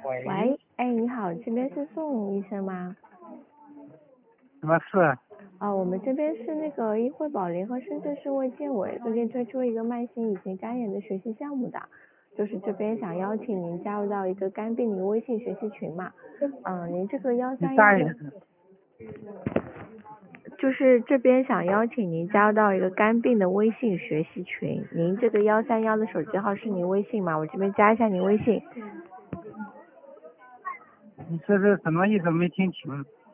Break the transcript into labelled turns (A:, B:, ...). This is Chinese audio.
A: 喂，哎，你好，这边是宋医生吗？
B: 什么事？
A: 我们这边是那个医惠保联合深圳市卫健委最近推出一个慢性乙型肝炎的学习项目的，就是这边想邀请您加入到一个肝病理微信学习群嘛。您这个131的，就是这边想邀请您加入到一个肝病的微信学习群。您这个131的手机号是您微信吗？我这边加一下您微信。
B: 你这是什么意思？没听清。